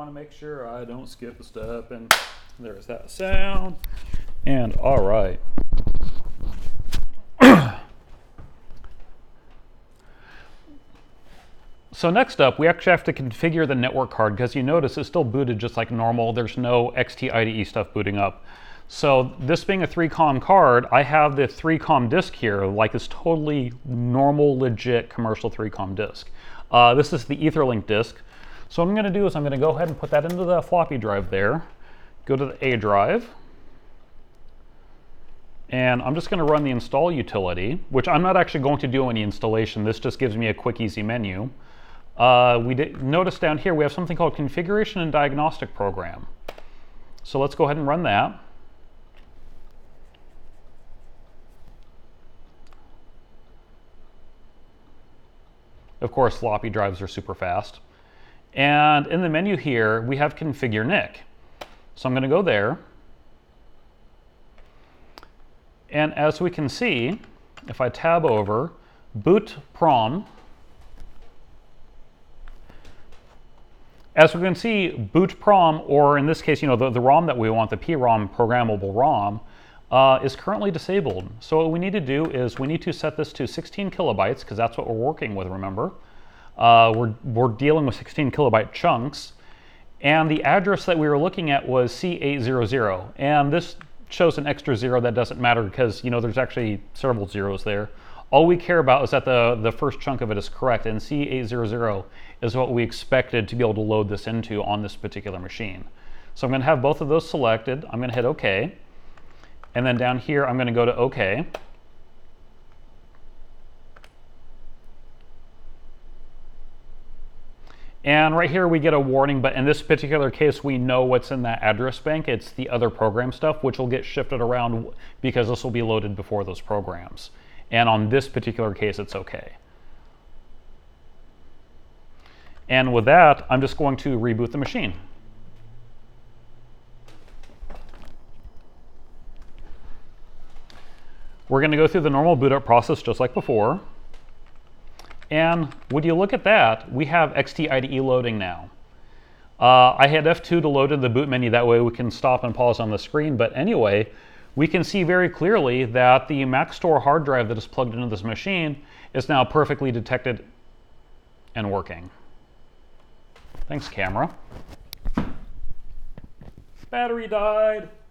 want to make sure I don't skip a step, and there's that sound. And all right. So next up, we actually have to configure the network card because you notice it's still booted just like normal. There's no XT IDE stuff booting up. So this being a 3COM card, I have the 3COM disk here, like this totally normal, legit commercial 3COM disk. This is the Etherlink disk. So what I'm going to do is I'm going to go ahead and put that into the floppy drive there, go to the A drive, and I'm just going to run the install utility, which I'm not actually going to do any installation. This just gives me a quick, easy menu. Notice down here we have something called Configuration and Diagnostic Program. So let's go ahead and run that. Of course, floppy drives are super fast. And in the menu here, we have Configure NIC. So I'm going to go there. And as we can see, if I tab over, boot PROM, as we can see, boot PROM, or in this case, the ROM that we want, the PROM, programmable ROM, is currently disabled. So what we need to do is we need to set this to 16 kilobytes, because that's what we're working with, remember. We're dealing with 16 kilobyte chunks. And the address that we were looking at was C800. And this shows an extra zero that doesn't matter because, there's actually several zeros there. All we care about is that the first chunk of it is correct, and C800 is what we expected to be able to load this into on this particular machine. So I'm going to have both of those selected. I'm going to hit OK. And then down here, I'm going to go to OK. And right here we get a warning, but in this particular case, we know what's in that address bank. It's the other program stuff, which will get shifted around because this will be loaded before those programs. And on this particular case, it's okay. And with that, I'm just going to reboot the machine. We're going to go through the normal boot up process just like before. And would you look at that, we have XT IDE loading now. I had F2 to load in the boot menu, that way we can stop and pause on the screen, but anyway, we can see very clearly that the MaxStore hard drive that is plugged into this machine is now perfectly detected and working. Thanks, camera. Battery died.